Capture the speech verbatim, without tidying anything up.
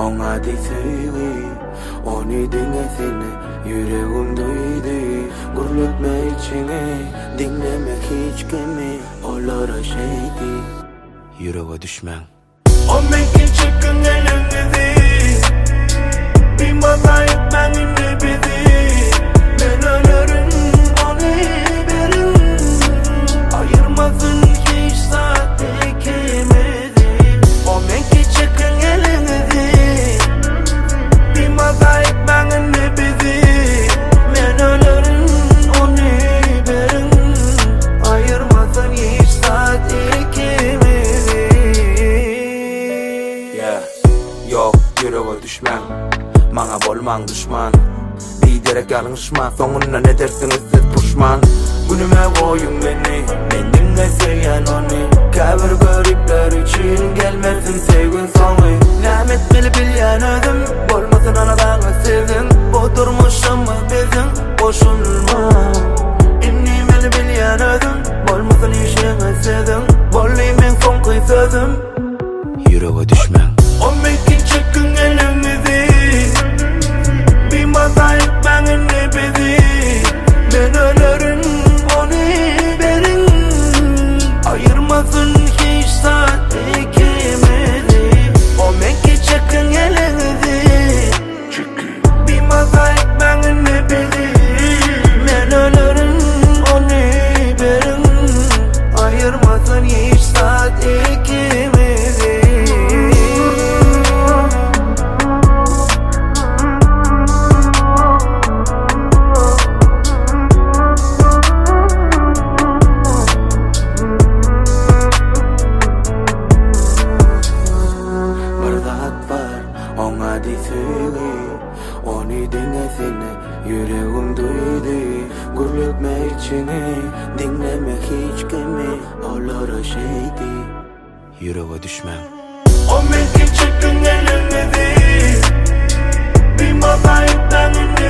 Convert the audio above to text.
Ona deseydi, onu dinlesene yüreğim duydu. Gurletme içine, dinlemek hiç kimi. Olara şeydi, yüreğe düşmen. O mekin çıkın elinizi, bir mata etmenin nebidi. Ben ölürüm, onu verin. Ayırmasın hiç saat ekemedi. O mekin çıkın elinizi, bir mata etmenin nebidi. Ben ölürüm, onu verin. Ayırmasın hiç saat ekemedi. Yeah, yo, yüreğe düşmen. Bana bolman düşman. Biderek yanlışma, sonuna ne dersiniz siz puşman. Günüme koyun beni, bendin ne sevyen onu. Kabir garipler için gelmesin sevgin sonu. Lamet bili bilyen ödüm, bolmasın anadanı sevdin. Oturmuşum mı bezin, boşulma. İnni bili bilyen ödüm, bolmasın işini sevdin. Bollimin son kıy sözüm, yüreğe düşmen. O mekin çıkın elimizi, bir mata etmenin nebidi. Ben ölürüm, onu verin. Ayırmasın hiç saat ekemedi. O mekin çıkın elinizi, bir mata etmenin nebidi. Ben ölürüm, onu verin. Ayırmasın hiç saat ekemedi. Ona deseydi, onu dinlesene yüreğim duydu. Gurletme içine, dinlemek hiç kimi. Olara şeydi, yüreğe düşmen. O mekin çıkın elinizi, bir mata etmenin